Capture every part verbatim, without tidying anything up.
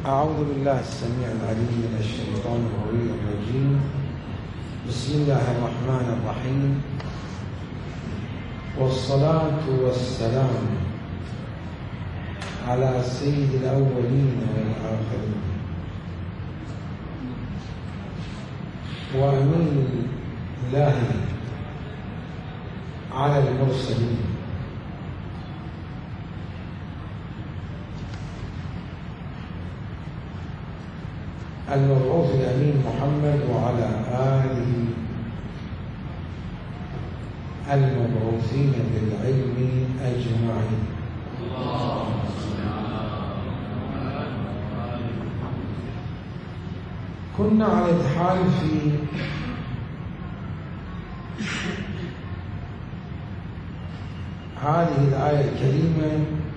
أعوذ بالله السميع العليم من الشيطان الرجيم. بسم الله الرحمن الرحيم، والصلاة والسلام على سيد الأولين والآخرين وأمين الله على المرسلين المبعوث الأمين محمد وعلى آله المبعوثين بالعلم أجمعين. كنا على الحال في هذه الآية الكريمة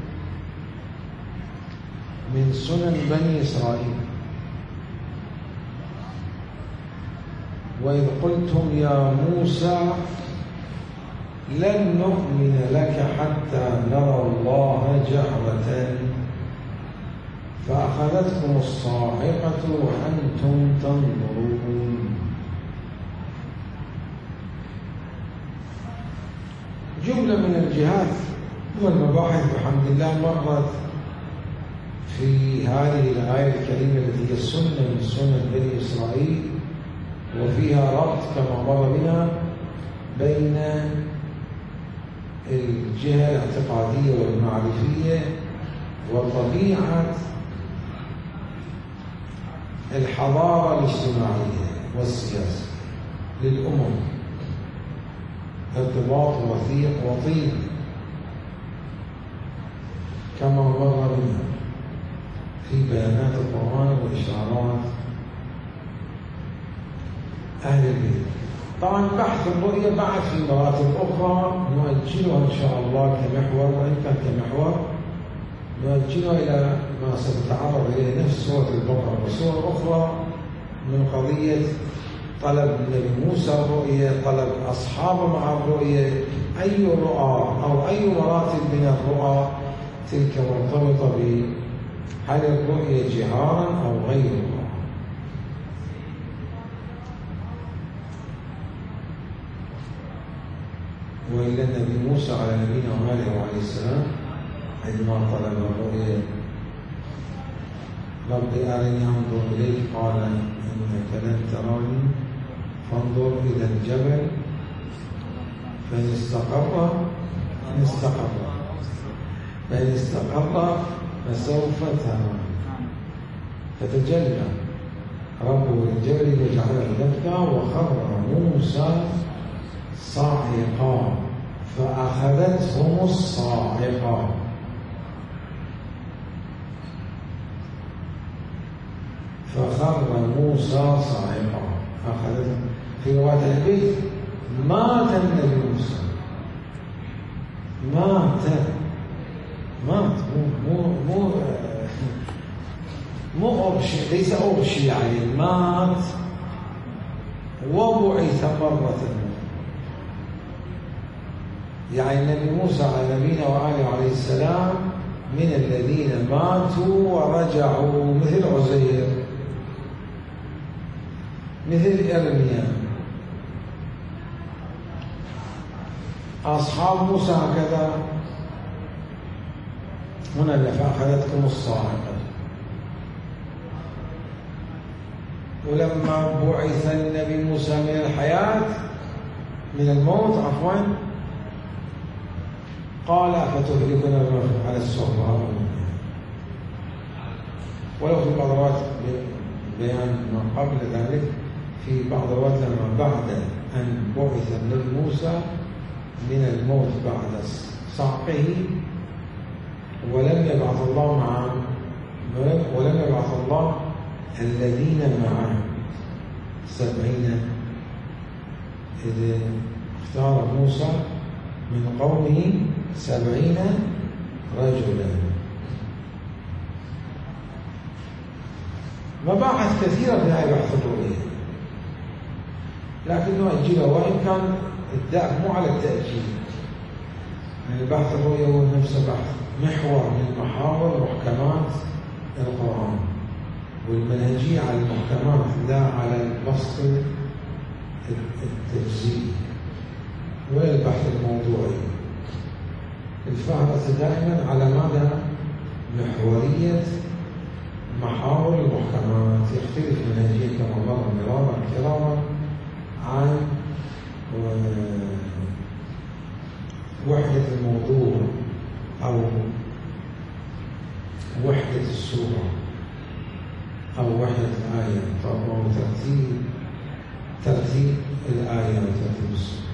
من سنن بني إسرائيل. وإذ قلتم يا موسى لن نؤمن لك حتى نرى الله جهرة فأخذتكم الصاعقة وأنتم تنظرون. جملة من الجهات والمباحث بحمد الله مرت في هذه الآية الكريمة التي هي السنة من سنن بني إسرائيل، وفيها ربط كما مر بنا بين الجهة الاعتقادية والمعرفية وطبيعة الحضارة الاجتماعية والسياسة للأمم، ارتباط وثيق وطيب كما مر بنا في بيانات القرآن وإشارات أهل البيت. طبعا بحث الرؤية بعد في مراتب أخرى نؤجلها إن شاء الله كمحور، وإن كان كمحور نؤجلها إلى ما سنتعرض إليه نفس سورة البقرة وسور أخرى من قضية طلب النبي موسى الرؤية، طلب أصحابه مع الرؤية، أي رؤى أو أي مراتب من الرؤى تلك مرتبطة بهل الرؤية جهارا أو غيرها. وإلى النبي موسى على نبينا وآله وعليه السلام عندما طلب الرؤيا رب أرني أنظر إليك قال إنك لن تراني فانظر إلى الجبل فإن استقر فإن استقر فإن استقر فسوف تراني. فتجلى ربه للجبل وجعله دكا وخر موسى صاعقا فأخذتهم الصاعقة فخر موسى صاعقا أخذتهم. في رواية البيت مات النبي موسى، مات مات مو مو مو مو أغشي، ليس أغشي يعني مات وبعث مرة. يعني النبي موسى على نبينا وآله عليه السلام من الذين ماتوا ورجعوا، مثل عزير، مثل إرميا. أصحاب موسى هكذا. هنا فأخذتكم الصاعقة. ولما بعث النبي موسى من الحياة من الموت عفوا قال أفتهلكنا بما على السفهاء. ولو في بعض الروايات بيان ما قبل ذلك، في بعض الروايات لما بعد أن بعث النبي موسى من الموت بعد صعقه ولم يبعث الله معه ولم يبعث الله الذين معه سبعين، إذ اختار موسى من قومه سبعين رجلا. مباحث كثيرة في هذه بحث الرؤية، لكن نؤجلها وإن كان الداء مو على التأجيل. يعني بحث الرؤية هو نفسه بحث محور من محاور محكمات القرآن، والمنهجية على المحكمات لا على البسط التجزئي ولا البحث الموضوعي. الفهرس دائما على مدى محورية محاور المحكمات. يختلف منهجية كما مر مرارا كرارا عن وحدة الموضوع أو وحدة السورة أو وحدة الآية أو ترتيب ترتيب الآية وترتيب السورة.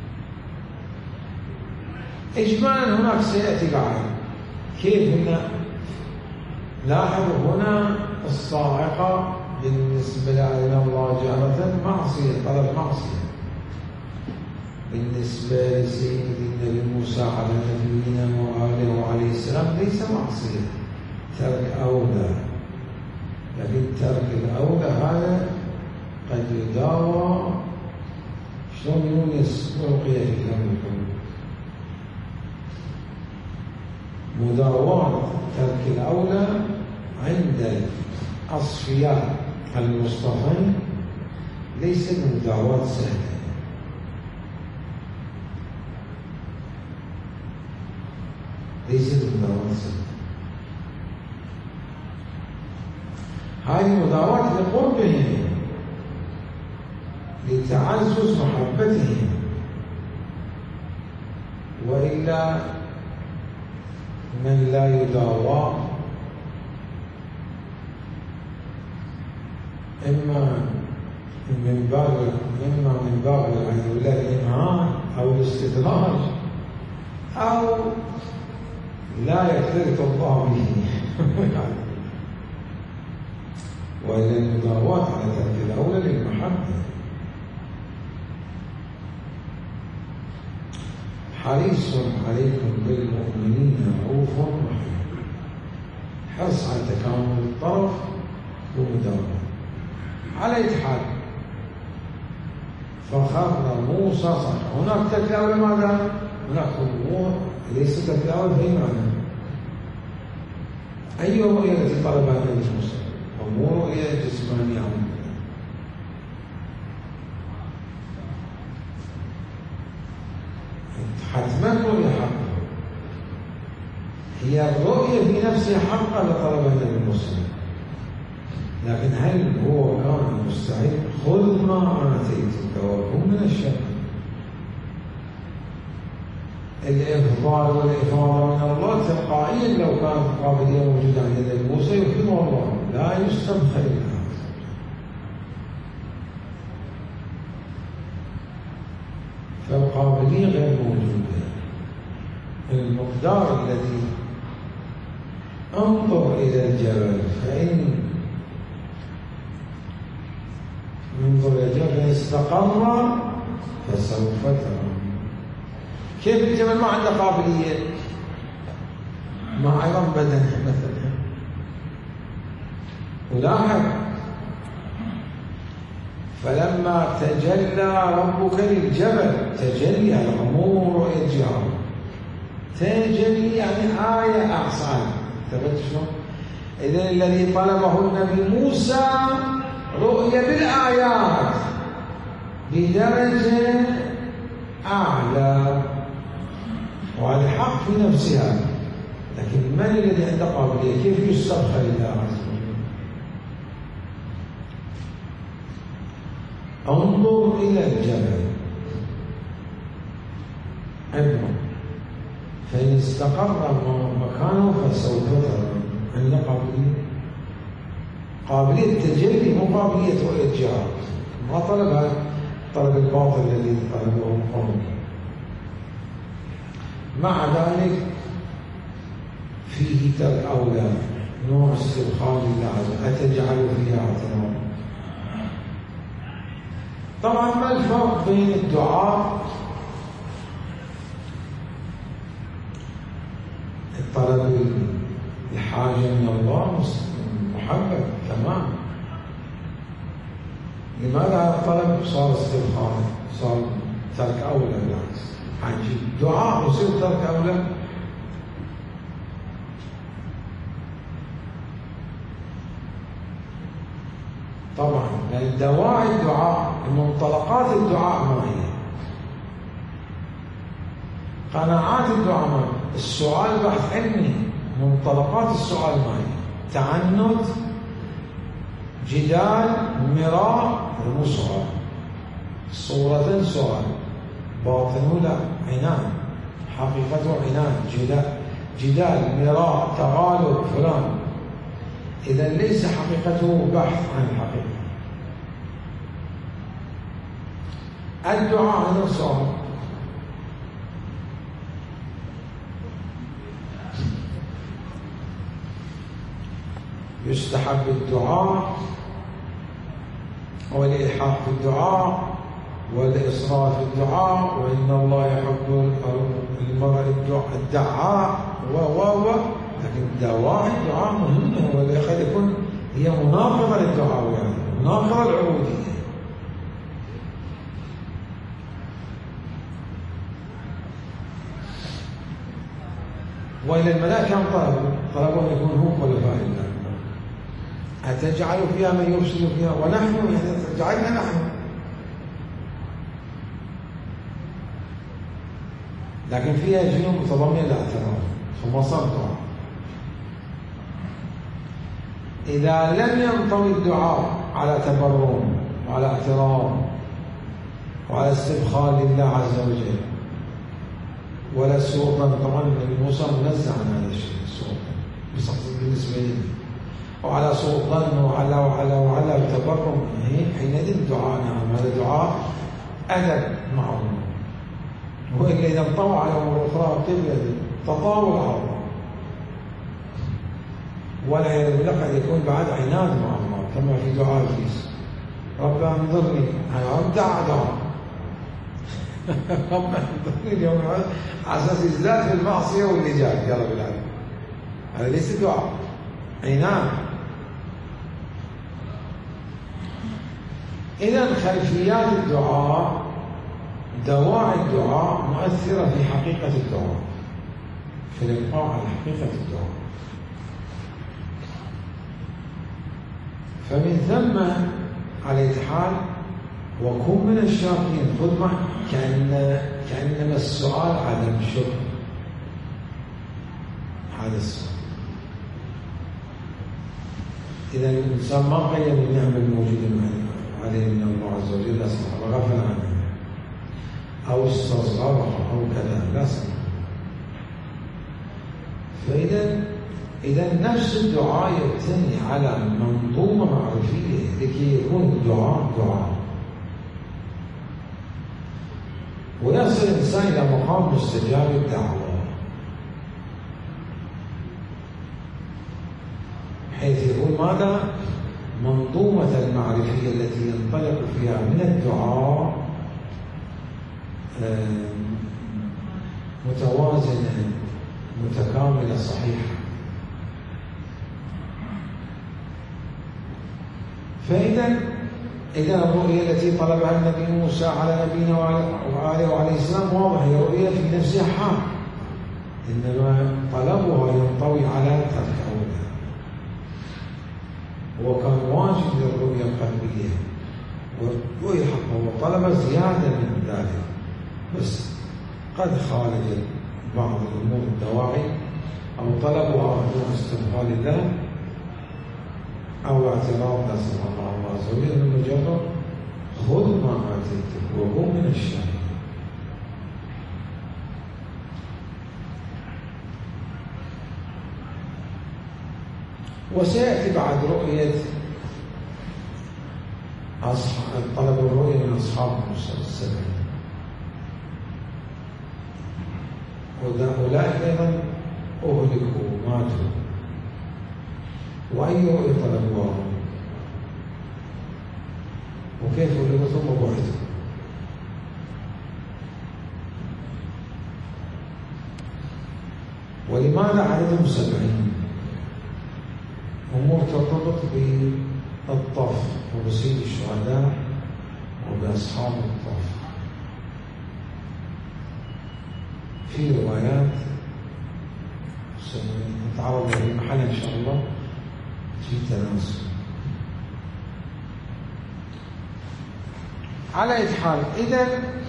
إجمالا هناك سيأتي بعد كيف هنا. لاحظوا هنا الصاعقة بالنسبة لإلى الله جهرة معصية، طلب معصية. بالنسبة لسيدنا موسى على نبينا وآله وعليه السلام ليس معصية، ترك أولى. لكن ترك الأولى هذا قد يداوى شلون يونس ورقية في كلام القلوب. مداواة ترك الأولى عند الأصفياء المصطفين ليست مداواة سهلة. ليست مداواة سهلة. هذه مداواة لقربهم، لتعزز محبتهم، وإلا من لا يداوى إما من باب إما من باب الإمهان أو الاستدراج أو لا يختلط الله به. وإلى المداواة على ترك الأولى للمحبة. حريص عليكم بالمؤمنين رؤوف رحيم. حرص على تكامل الطرف ومداواة على إتحاد. فخر موسى صح. هناك ترك الأولى ماذا؟ هناك أمور ليس ترك الأولى في معنى. أي رؤية التي طلبها النبي موسى؟ أمور رؤية جسمانية عموما. حتما رؤية حقا. هي الرؤية في نفسها حقا لطلبها النبي موسى. لكن هل هو كان مستعد؟ خذ ما آتيتك وكن من الشاكرين. الإفضال والإفاضة من الله تلقائيا لو كانت قابلية موجودة عند النبي موسى يفهمها الله، لا يستبخل لها. فالقابلية غير موجودة. المقدار الذي انظر إلى الجبل فإن انظر إلى الجبل استقر فسوف ترى. كيف الجبل ما عنده قابلية؟ ما أيضا بدنه مثلا. ولاحظ فلما تجلى ربك للجبل، تجلي على عموم رؤية جهة. تجلي يعني آية أعصان. ثبت شلون؟ إذن الذي طلبه النبي موسى رؤية بالآيات بدرجة أعلى، وهذا حق في نفسها. لكن من الذي عنده قابلية؟ كيف يستبخل الله عز وجل؟ انظر إلى الجبل انظر فإن استقر مكانه فسوف ترى. عنده قابلية قابلية تجلي، مو قابلية رؤية جهة. ما طلبها طلب الباطل الذي طلبه قوم. مع ذلك فيه ترك أولى، نوع استبخال لله عز وجل. أتجعل فيها اعتراضا. طبعا ما الفرق بين الدعاء الطلب الحاجة من الله محبة تمام. لماذا الطلب صار استبخال؟ صار ترك أولى. بالعكس عجيب، دعاء يصير ترك أولى. طبعا يعني دواعي الدعاء، منطلقات الدعاء ما هي؟ قناعات الدعاء ما هي؟ السؤال بحث علمي، منطلقات السؤال ما هي؟ تعنت، جدال، مراء، مو سؤال. صورة سؤال، باطنه لا، عناد، حقيقته عناد، جدال جدال مراء تغالب فلان. إذا ليس حقيقته بحث عن الحقيقة. الدعاء هذا سؤال. يستحب الدعاء والإلحاق في الدعاء والإصرار في الدعاء، وإن الله يحب المرء الدعاء و و و لكن دواعي الدعاء مهمة، ولا قد يكون هي مناقضة للدعاء، يعني مناقضة العبودية. وإلى الملائكة كم طلبوا؟ طلبوا أن يكون هم خلفاء الله. أتجعل فيها من يفسد فيها ونحن يعني جعلنا نحن. لكن فيها جنون متضمنة للاعتراف، ثم صار دعاء. إذا لم ينطوي الدعاء على تبرم وعلى اعتراف وعلى استبخال لله عز وجل ولا سوء ظن، طبعا النبي موسى منزه عن هذا الشيء، السوء ظن بالنسبة لي، وعلى سوء ظن وعلى وعلى وعلى التبرم، حينئذ دعاء. نعم هذا دعاء أدب معروف. وإلا إذا انطوى على أمور أخرى قبل تطاول على الله، والعياذ بالله قد يكون بعد عناد مع الله، كما في دعاء إبليس: رب انظرني، رب دعا دعاء رب انظرني اليوم على أساس إزداد في المعصية والنجاة يا رب العالمين. هذا ليس دعاء، عناد. إذا خلفيات الدعاء، دواعي الدعاء مؤثرة في حقيقة الدعاء، في الإبقاء على حقيقة الدعاء. فمن ثم على الحال وكن من الشاكرين، خذ معك كأن كأنما السؤال عدم شكر. هذا السؤال. إذا الإنسان ما قيم النعمة الموجودة عليه من الله عز وجل وغفل عنها أو استصغرها أو كذا، لا سمع. فإذا إذا نفس الدعاء يبتني على منظومة معرفية لكي يكون الدعاء دعاء، ويصل الإنسان إلى مقام مستجاب الدعوة، حيث يكون ماذا؟ منظومة المعرفية التي ينطلق فيها من الدعاء متوازنة متكاملة صحيحة. فإذا إذا الرؤية التي طلبها النبي موسى على نبينا وعليه وعليه السلام واضحة، هي رؤية في نفسها حق، إنما طلبها ينطوي على ترك أولها. وكان واجب للرؤية القلبية والرؤية حقه، وطلب زيادة من ذلك، بس قد خالج بعض الأمور الدواعي أو طلبها دون استبقال الله أو اعتراض نسأل الله عز وجل من مجرد خذ ما آتيتك وكن من الشاكرين. وسيأتي بعد رؤية أصحاب طلب الرؤية من أصحاب موسى السبعين، وأولئك أيضا أهلكوا ماتوا. وأي رؤية طلبوها؟ وكيف أهلكوا ثم بعثوا؟ ولماذا عددهم سبعين؟ أمور ترتبط بالطف وبسيد الشهداء وبأصحاب الطف. في روايات نتعرض لها في محل إن شاء الله في تناسب. على أي حال، إذا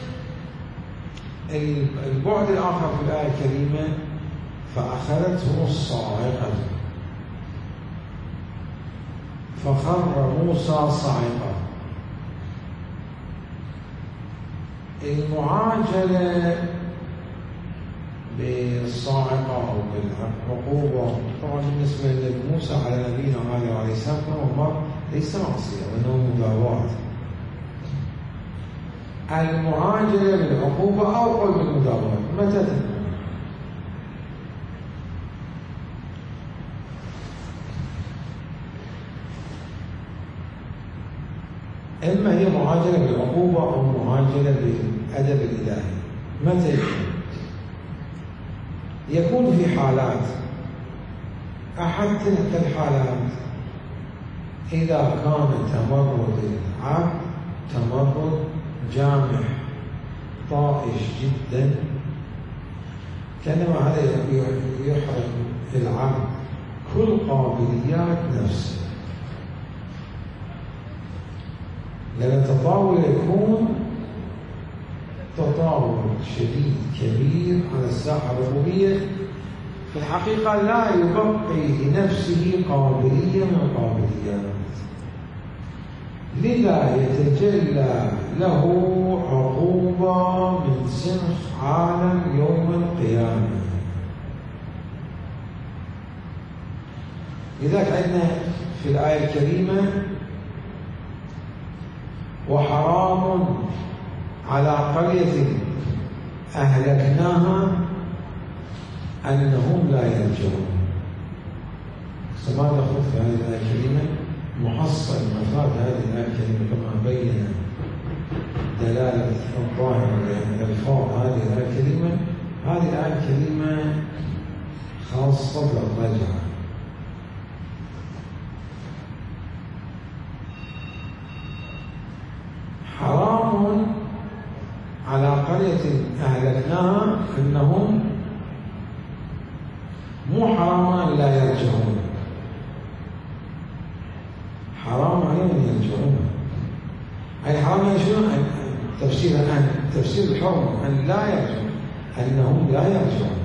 البعد الآخر في الآية الكريمة فأخذته الصاعقة فخر موسى صاعقا. المعاجلة بالصاعقة أو بالعقوبة طبعا بالنسبة لموسى على نبينا عليه السلام الله ليس معصية وإنه مداواة. المعاجلة بالعقوبة أو قل بالمداواة متى تكون؟ إما هي معاجلة بالعقوبة أو معاجلة بالأدب الإلهي. متى يكون؟ يكون في حالات، أحد تلك الحالات إذا كان تمرد العبد تمرد جامح طائش جدا، كانما هذا يحرم العبد كل قابليات نفسه، لأن التطاول يكون تطاول شديد كبير على الساحة الربوبية، في الحقيقة لا يبقي لنفسه قابلية من القابليات، لذا يتجلى له عقوبة من سنخ عالم يوم القيامة. لذلك عندنا في الآية الكريمة وحرام على قرية أهلكناها أنهم لا يرجعون. سمعنا أخذ في هذه الآية الكريمة محصل مفاد هذه الآية الكريمة كما بين دلالة الظاهر لألفاظ هذه الآية الكريمة. هذه الآية الكريمة خاصة بالرجعة. حرام على قرية أهلكناها أنهم مو حرام أن لا يرجعون، حرام عليهم أن يرجعون. أي حرام يرجعون تفسير أن تفسير الحرم أن لا يرجعون، أنهم لا يرجعون،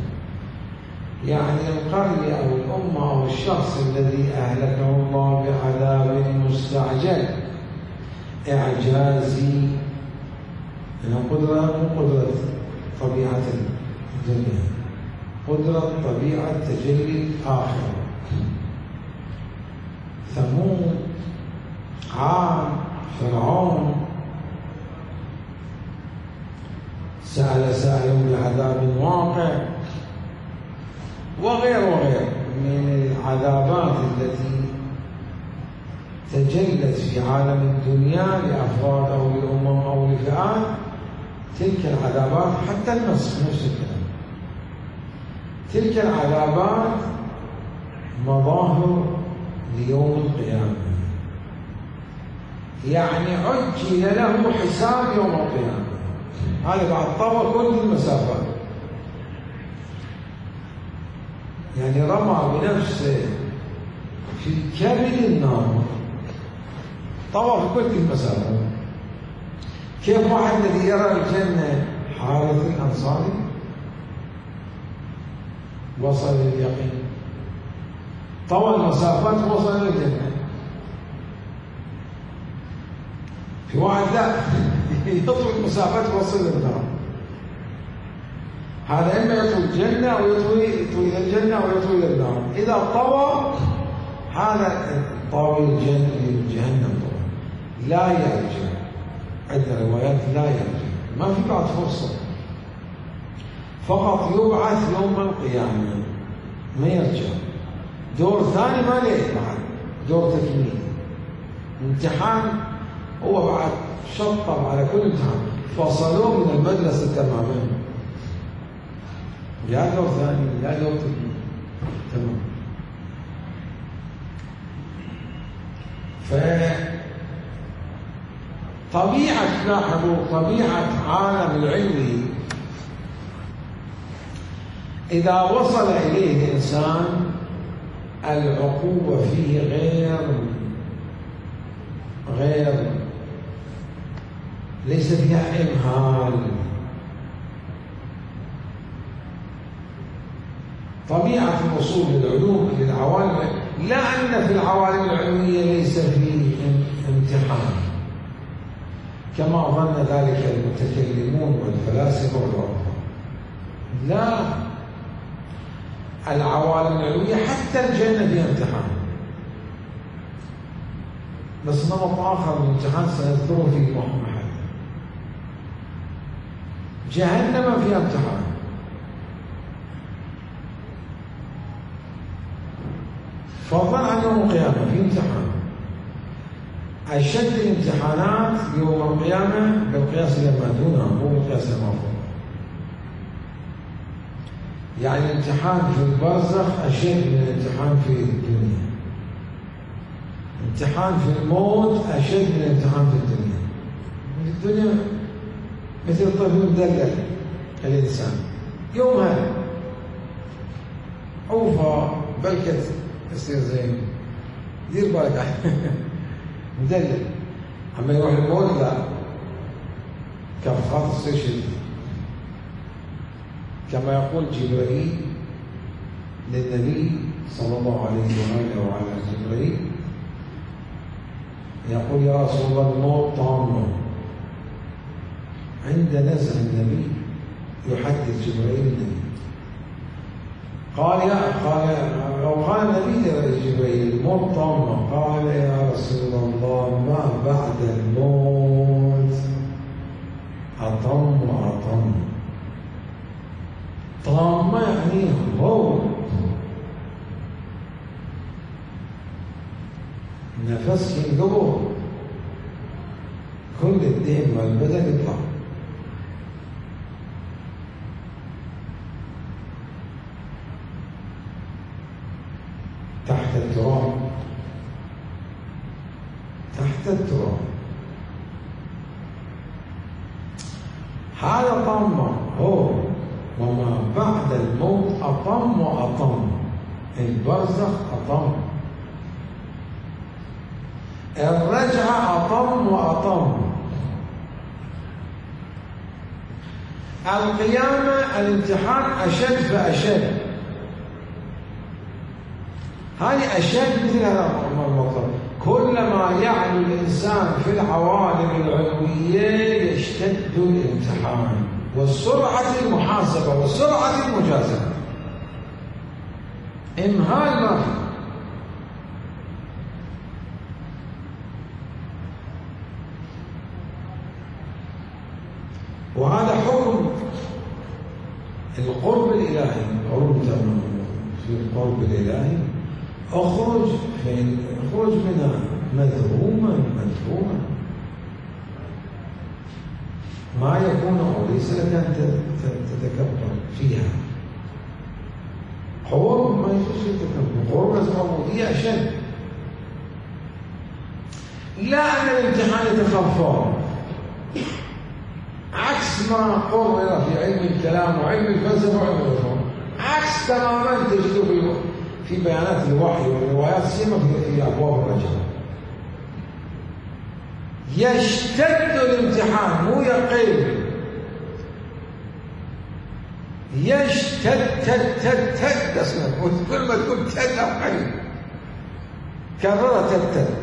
يعني القرية أو الأمة أو الشخص الذي أهلكه الله بعذاب مستعجل إعجازي، لأن قدرة مو قدرة طبيعة الدنيا، قدرة طبيعة تجلي الآخرة. ثمود، عاد، فرعون سأل سائل بعذاب واقع وغير وغير من العذابات التي تجلت في عالم الدنيا لأفراد أو لأمم أو لفئات. تلك العذابات حتى المسخ نفس الكلام، تلك العذابات مظاهر ليوم القيامة، يعني عجل له حساب يوم القيامة. هذا بعد طوى كل المسافات، يعني رمى بنفسه في كبد النار، طوى في كل المسافات. كيف واحد الذي يرى الجنة حارث الأنصاري وصل لليقين، طوى المسافات وصل إلى الجنة. في واحد لا يطوي المسافات وصل للنار، هذا إما يطوي الجنة أو يطوي إلى الجنة أو يطوي إلى النار. إذا طوى هذا طاوي الجنة لجهنم طبعا لا يرجع. عندنا روايات لا يرجع، ما في بعد فرصة، فقط يبعث يوم القيامة ما يرجع. دور ثاني ما ليه بعد، دور تكميل امتحان، هو بعد شطب على كل امتحان، فصلوه من المدرسة تماما، لا دور ثاني لا دور تكميل تمام. فطبيعة لاحظوا طبيعة عالم العلم إذا وصل إليه الإنسان العقوبة فيه غير غير ليس فيها إمهال. طبيعة الوصول للعلوم للعوالم، لا أن في العوالم العلمية ليس فيه امتحان كما ظن ذلك المتكلمون والفلاسفة والعلماء. لا، العوالم العلوية حتى الجنة فيها امتحان، بس نمط آخر من الامتحان سنذكره في محل. جهنم فيها امتحان، فضلا عن يوم القيامة في امتحان. أشد الامتحانات يوم القيامة بالقياس لما دونها، مو بالقياس لما فوق. يعني الامتحان في البرزخ أشد من الامتحان في الدنيا. امتحان في الموت أشد من الامتحان في الدنيا. في الدنيا مثل الطفل مدلل الإنسان يومها عوفة بلكت يصير زين، دير بالك مدلل. أما يروح الموت لا، كفخات تصير شديد. كما يقول جبريل للنبي صلى الله عليه وآله وعلى جبريل، يقول يا رسول الله الموت طامة. عند نزع النبي يحدث جبريل النبي، قال يا قال أو قال النبي لجبريل الموت طامة، قال يا رسول الله ما بعد الموت أطم وأطم. طامة يعني هو نفس ينقبض، كل الدين والبدن يطلع. تحت التراب، تحت التراب. هذا طامة هو، وما بعد الموت أطم وأطم. البرزخ أطم، الرجعة أطم وأطم. القيامة الامتحان أشد فأشد. هذه أشد مثل هذا المطلب. كلما يعلو الإنسان في العوالم العلوية يشتد الامتحان وسرعة المحاسبة وسرعة المجازفة. إمهال ما في. وهذا حكم القرب الإلهي. قرب في القرب الإلهي اخرج في اخرج منها مذموما مذموما، ما يكون أو ليس لك أن تتكبر فيها. قرب ما يجوز التكبر، قرب لازم عبودية أشد. لا أن الامتحان يتخفى، عكس ما قرر في علم الكلام وعلم الفلسفة وعلم العلوم، عكس تماما تجد في في بيانات الوحي والروايات سيما في أبواب الرجاء. يشتد الامتحان مو يقل، يشتد تد تد تد اسمه، كل ما تقول تد أو قليل كررها تد تد.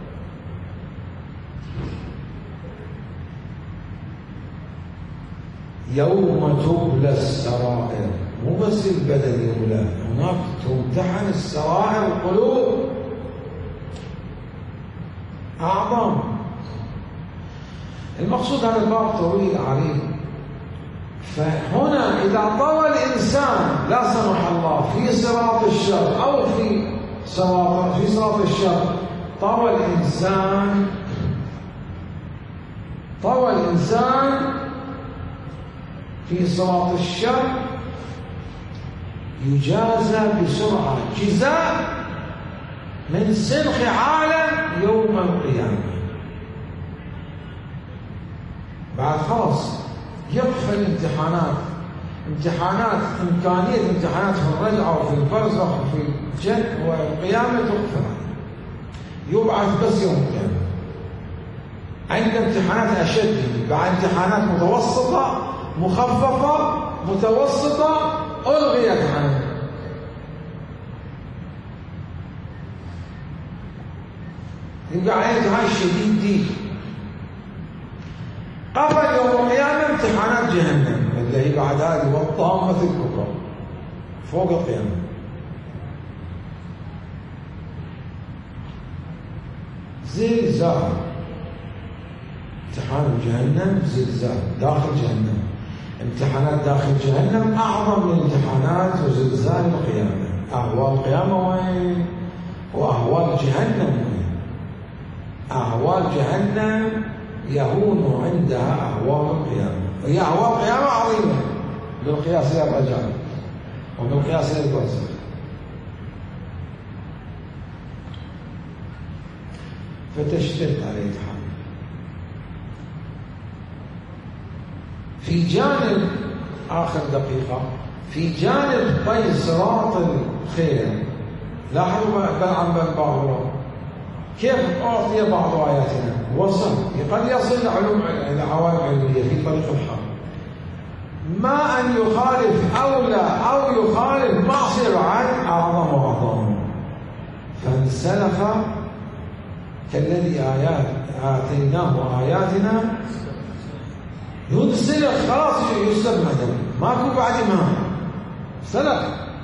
يوم تبلى السرائر، مو بس البدن يبلى، هناك تمتحن السرائر القلوب أعظم. المقصود هذا الباب طويل عريض. فهنا إذا طوى الإنسان لا سمح الله في صراط الشر أو في صراط في صراط الشر، طوى الإنسان طوى الإنسان في صراط الشر يجازى بسرعة جزاء من سلخ عالم يوم القيامة. بعد خلاص يقفل الامتحانات، امتحانات إمكانية امتحانات في الرجعة وفي البرزخ وفي الجنة والقيامة تقفل، يبعث بس يوم القيامة. عند امتحانات أشد، بعد امتحانات متوسطة مخففة متوسطة ألغيت عنه. يبقى عليه امتحان شديد دي. قبل يوم القيامة امتحانات جهنم اللي هي بعد هذه والطامة الكبرى فوق القيامة. زلزال، امتحان جهنم زلزال داخل جهنم. امتحانات داخل جهنم أعظم من امتحانات وزلزال القيامة. أهوال القيامة وين؟ وأهوال جهنم وين؟ أهوال جهنم يهون عندها أهوال القيامة، هي أهوال القيامة عظيمة بالقياس إلى الرجال وبالقياس إلى البرزخ. فتشتد عليه الحال. في جانب آخر دقيقة، في جانب طي صراط الخير، لاحظوا بلعن بن باغورا كيف أعطي بعض آياتنا وصل، قد يصل علوم إلى عوالم علمية في طريق الحق، ما أن يخالف أولى أو يخالف معصية عن أعظم وأعظم، فانسلخ كالذي آيات آتيناه آياتنا ينسلخ، خلاص يسلب مثلا ماكو بعد ما سلخ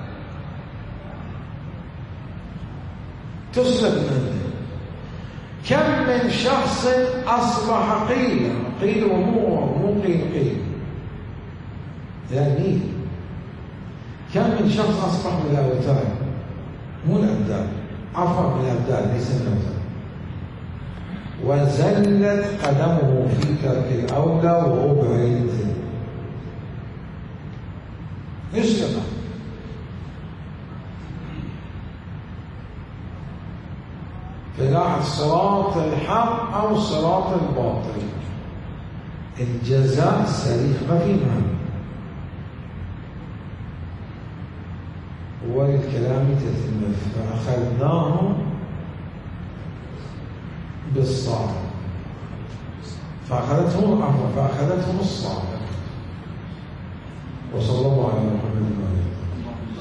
تسلب منه. كم من شخص أصبح قيل قيل ومو مو قيل قيل يعني كم من شخص أصبح من الأوتاد، مو الأبدال، عفوا من الأبدال ليس من الأوتاد، وزلت قدمه في ترك الأولى وهو بعيد يسلم. فلاحظ صراط الحق أو صراط الباطل، الجزاء سريع ما في معنى، وللكلام تتم. فأخذناه بالصعب فأخذتهم عفوا فأخذتهم الصعب. وصلى الله على محمد وعلى آله.